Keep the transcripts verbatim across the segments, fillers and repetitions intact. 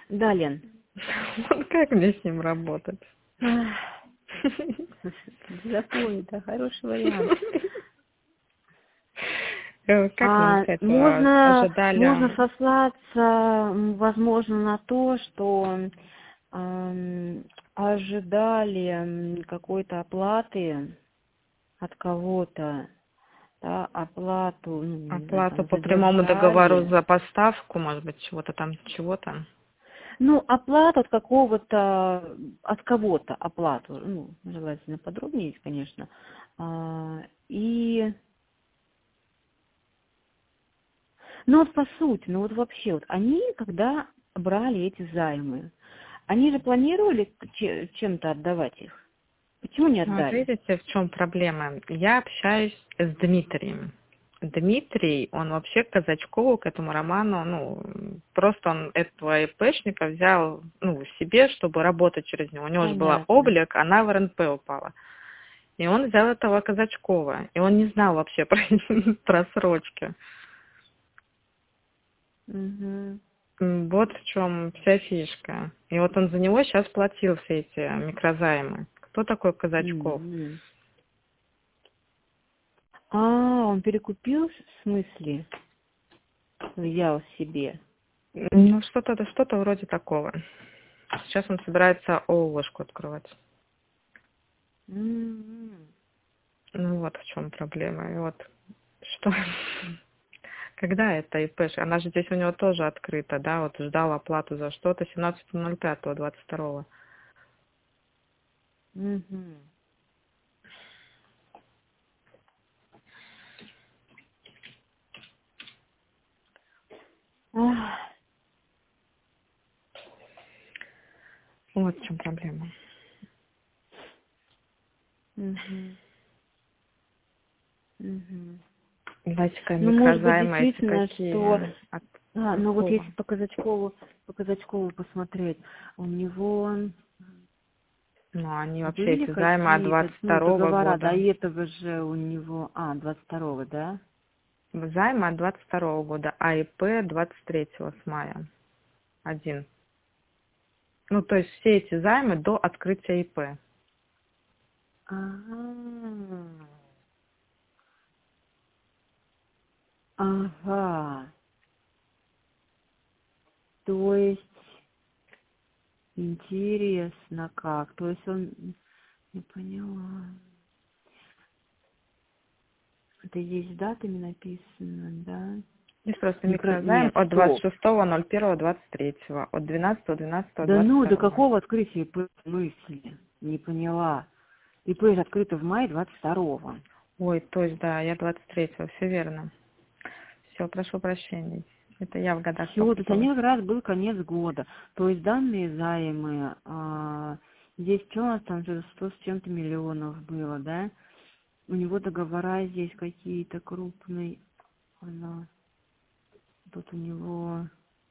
Да, Лен. Вот как мне с ним работать? Запой, да, хороший вариант. Как нам А, с этого можно, ожидали? можно сослаться, м, возможно, на то, что ам, ожидали м, какой-то оплаты от кого-то, да, оплату, ну, не знаю, Оплату там по прямому договору задержали. за поставку, может быть, чего-то там, чего-то. Ну, оплата от какого-то, от кого-то оплату, ну, желательно подробнее, конечно. А, и, ну вот по сути, ну вот вообще, вот они, когда брали эти займы, они же планировали че- чем-то отдавать их. Почему не Вот отдали? видите, в чем проблема? Я общаюсь с Дмитрием. Дмитрий, он вообще к Казачкову, к этому роману, ну, просто он этого ИПшника взял, ну, себе, чтобы работать через него. У него же была Понятно. облик, она в РНП упала. И он взял этого Казачкова. И он не знал вообще про просрочки. Угу. М, Вот в чем вся фишка. И вот он за него сейчас платил все эти микрозаймы. Кто такой Казачков? М. А, он перекупил, в смысле, взял себе. Ну, что-то что-то вроде такого. Сейчас он собирается ООшку открывать. М. Ну вот в чем проблема. И вот что, когда это ИПш? Она же здесь у него тоже открыта, да, вот ждала оплату за что-то семнадцатого ноль пятого двадцать второго. Мгм. Ах. Вот в чем проблема. Мгм. Мгм. Давайте-ка Ну, может быть, микрозаймы эти действительно, что... какие? От А, ну вот какого? если по Казачкову, по Казачкову посмотреть, у него Ну, они вообще были эти займы от какие-то, двадцать ну, второго договора, до года. этого же у него... А, двадцать второго, да? Займы от двадцать второго года, а ИП двадцать третьего с мая. Один. Ну, то есть все эти займы до открытия ИП. Ага. Ага. То есть, интересно как. То есть он... Не поняла. Это здесь с датами написано, да? Здесь просто Не про... микрозайм Нет, от двадцать стоп. шестого ноль первого двадцать третьего, от двенадцатого двенадцатого Да двадцать ну, до второго. какого открытия ИП в смысле? Не поняла. ИП же открыто в мае двадцать второго. Ой, то есть, да, я двадцать третьего, все верно. Все, прошу прощения. Это я в годах Все, то есть они попуталась. как раз был конец года. То есть данные займы, а, здесь что у нас там же сто с чем-то миллионов было, да? У него договора здесь какие-то крупные. Она, тут у него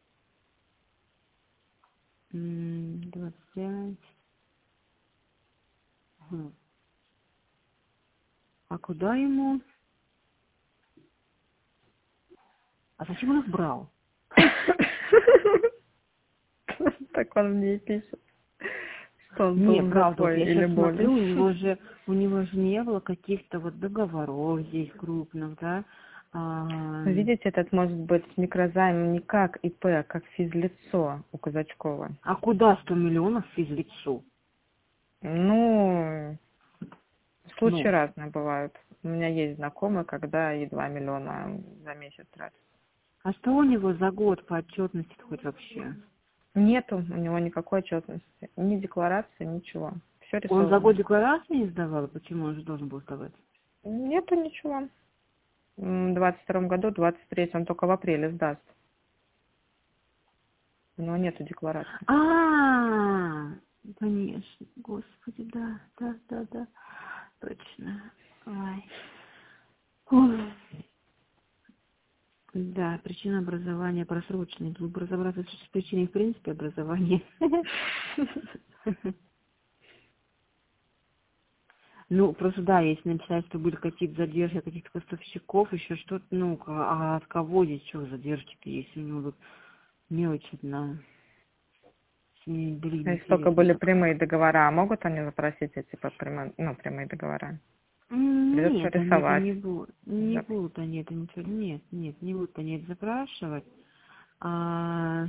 м, двадцать пять. Мгм. А куда ему? А зачем он их брал? Так он мне и пишет, что он Не, был в правда, вот запое я или сейчас болен. смотрю, у него же, у него же не было каких-то вот договоров здесь крупных, да. А, Видите, этот может быть микрозайм не как ИП, а как физлицо у Казачкова. а куда сто миллионов физлицу? Ну, случаи Ну, разные бывают. У меня есть знакомые, когда и два миллиона за месяц тратят. а что у него за год по отчетности хоть вообще? Нету у него никакой отчетности, ни декларации, ничего. Все Он за год рисовано. декларации не сдавал? Почему он же должен был сдавать? Нету ничего. М, В двадцать втором году, двадцать третьем он только в апреле сдаст. У него нету декларации. А, конечно, господи, да, да, да, да, точно. Ой. Ой. Да, причина образования просроченной. Тут бы разобраться с причиной в принципе образования. Ну, просто да, если написать, что были какие-то задержки каких-то поставщиков, еще что-то, ну, а от кого здесь что задержки-то, если у него тут мелочь одна. Блин, Если только были интересно. прямые договора, могут они запросить эти под прямые, ну, прямые договора? Придется Нет, они это рисовать. не будут. Не будут они это ничего. Нет, нет, не будут они это запрашивать. А,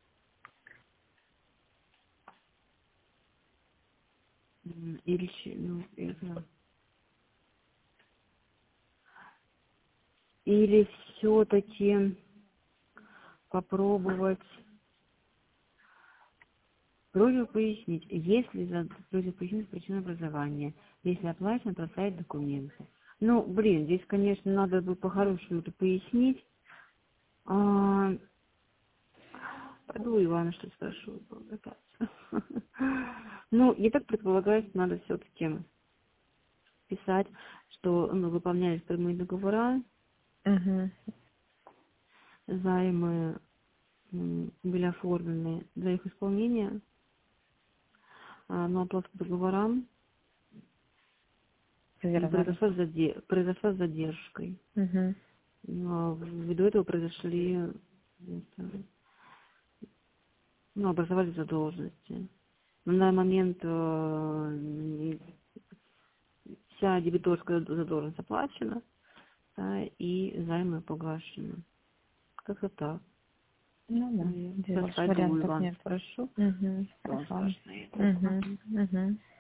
м, или, ч- ну, это, или все-таки попробовать просьбу пояснить, если за просьбу пояснить причину образования, если оплачено, поставить документы. Ну, блин, здесь, конечно, надо бы по-хорошему это пояснить. А, пойду Ивана что спрошу. опять. Ну, я так предполагаю, что надо все-таки писать, что ну, выполнялись прямые договора, Угу. займы м, были оформлены для их исполнения, а, но оплата по договорам м, произошла, с заде- произошла с задержкой. Угу. Но ввиду этого произошли, это, ну, образовались задолженности. На данный момент э, вся дебиторская задолженность оплачена, да, и займы погашены. Как-то так. Ну да, Я здесь сейчас больше пойду у вариантов Ивана нет. спрошу, Угу. что он Хорошо. скажет на это. Угу. Угу.